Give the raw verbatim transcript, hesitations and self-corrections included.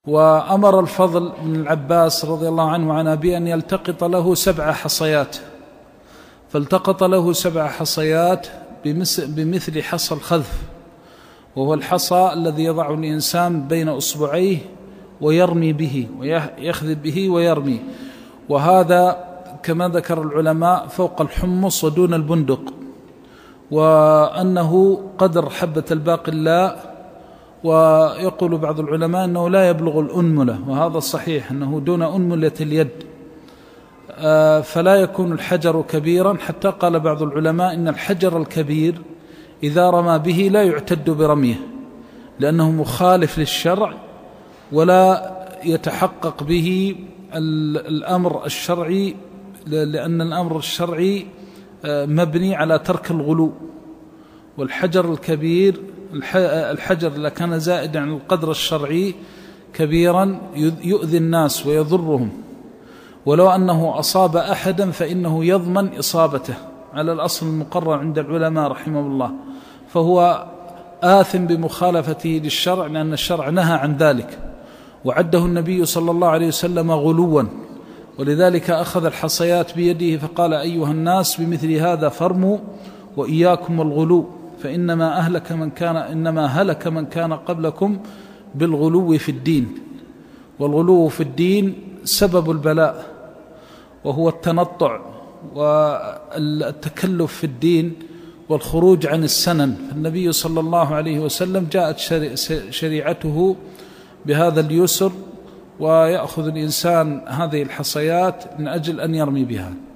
وأمر الفضل بن العباس رضي الله عنه وعن أبيه أن يلتقط له سبع حصيات، فالتقط له سبع حصيات بمثل حصى الخذف، وهو الحصى الذي يضع الإنسان بين أصبعيه ويرمي به ويخذب به ويرمي، وهذا كما ذكر العلماء فوق الحمص ودون البندق، وأنه قدر حبة الباقلاء، ويقول بعض العلماء أنه لا يبلغ الأنملة، وهذا صحيح أنه دون أنملة اليد، فلا يكون الحجر كبيرا، حتى قال بعض العلماء إن الحجر الكبير إذا رمى به لا يعتد برميه، لأنه مخالف للشرع ولا يتحقق به الأمر الشرعي، لأن الأمر الشرعي مبني على ترك الغلو. والحجر الكبير الحجر اللي كان زائدا عن القدر الشرعي كبيرا يؤذي الناس ويضرهم، ولو أنه أصاب أحدا فإنه يضمن إصابته على الأصل المقرر عند العلماء رحمه الله، فهو آثم بمخالفته للشرع، لأن الشرع نهى عن ذلك وعده النبي صلى الله عليه وسلم غلوا، ولذلك أخذ الحصيات بيده فقال: أيها الناس بمثل هذا فارموا وإياكم الغلو، فإنما أهلك من كان إنما هلك من كان قبلكم بالغلو في الدين. والغلو في الدين سبب البلاء، وهو التنطع والتكلف في الدين والخروج عن السنن. النبي صلى الله عليه وسلم جاءت شريعته بهذا اليسر، ويأخذ الإنسان هذه الحصيات من أجل أن يرمي بها.